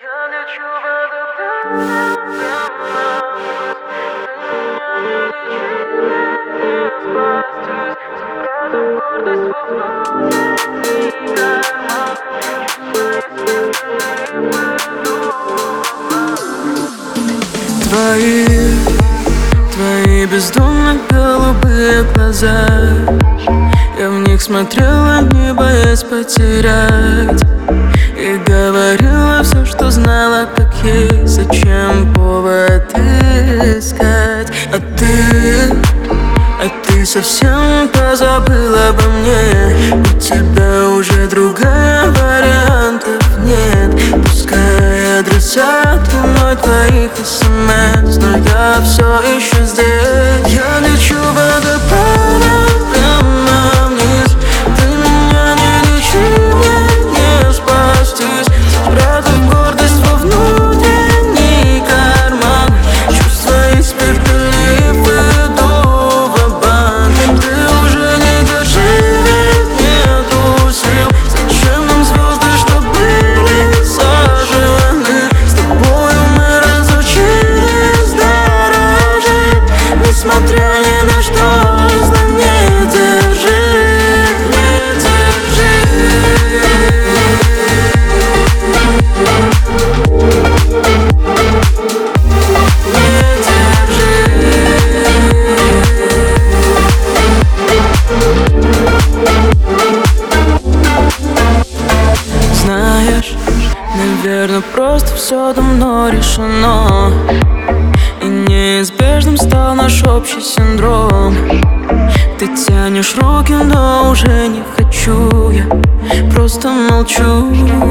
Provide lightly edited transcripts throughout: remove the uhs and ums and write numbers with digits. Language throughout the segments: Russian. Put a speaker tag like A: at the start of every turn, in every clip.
A: Я лечу в это спрятав гордость во внутренний карман. Твои бездумно голубые глаза, я в них смотрела, не боясь потерять, и говорила все, что знала, как есть, зачем повод искать. А ты совсем позабыла обо мне, у тебя уже другая, вариантов нет. Пускай адресат вновь твоих смс, но я все еще здесь. Я лечу водопадом прямо вниз, ты меня не лечи, мне не спастись. Спрятав гордость во внутренний карман, чувства испепелив, иду ва-банк. Ты уже не доживет, нету сил. Зачем нам звезды, что были сожжены? С тобою мы разучились дорожить, несмотря ни на что. Не держи, не держи. Знаешь, наверное, просто все давно решено, и неизбежным стал наш общий синдром. Ты тянешь руки, но уже не хочу, я просто молчу.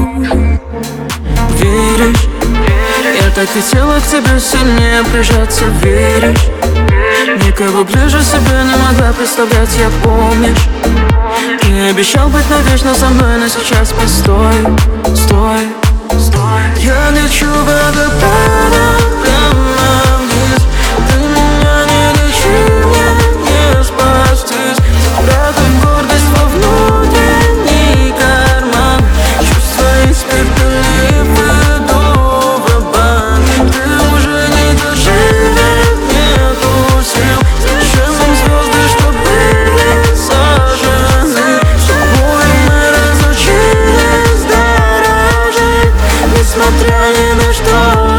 A: Веришь? Я так хотела к тебе сильнее прижаться, веришь? Никого ближе себя не могла представлять, я помнишь? Ты обещал быть навечно со мной, но сейчас постой, стой, стой. Я лечу водопадом прямо вниз, ты меня не лечи, мне не спастись. Спрятав гордость во внутренний карман, чувства испепелив, иду ва-банк. Ты уже не доживет, нету сил. Зачем нам звезды, что были сожжены? С тобой мы разучились дорожить, несмотря ни на что.